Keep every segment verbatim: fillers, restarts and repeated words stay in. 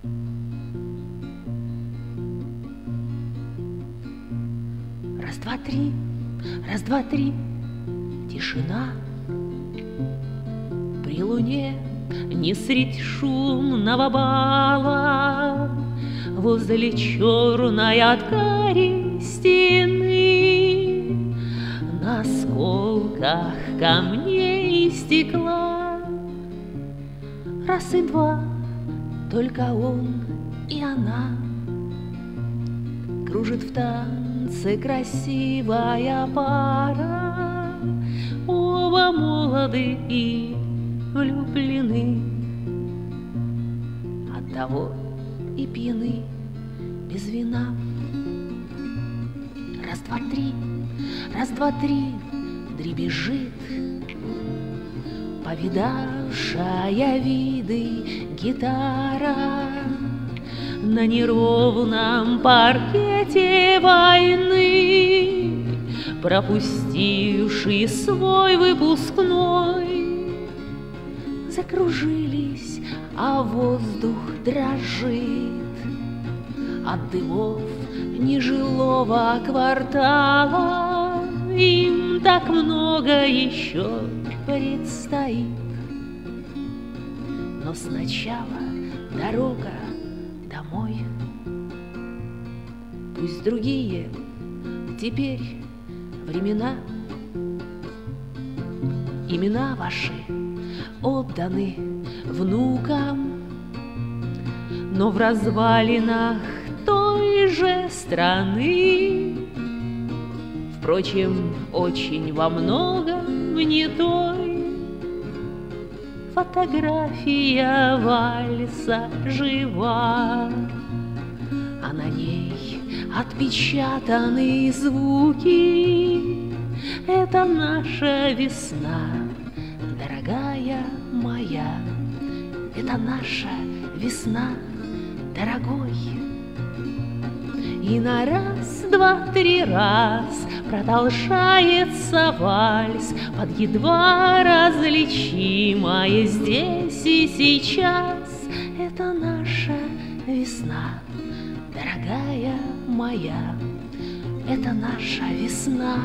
Раз, два, три, раз, два, три, тишина. При луне не средь шумного бала, возле черной от кари стены, на осколках камней и стекла. Раз и два, только он и она. Кружит в танце красивая пара, оба молоды и влюблены, оттого и пьяны без вина. Раз, два, три, раз, два, три, дребезжит повидавшая виды гитара на неровном паркете войны, пропустивший свой выпускной. Закружились, а воздух дрожит от дымов нежилого квартала. Им так много еще предстоит, но сначала дорога домой. Пусть другие теперь времена, имена ваши отданы внукам, но в развалинах той же страны, впрочем, очень во многом не той. Фотография вальса жива, а на ней отпечатаны звуки. Это наша весна, дорогая моя. Это наша весна, дорогой. И на раз, два, три раз продолжается вальс под едва различимое здесь и сейчас. Это наша весна, дорогая моя. Это наша весна,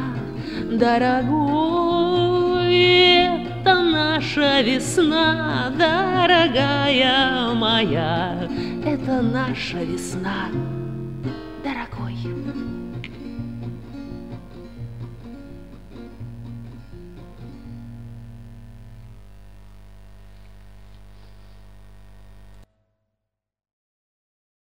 дорогой. Это наша весна, дорогая моя. Это наша весна, дорогой.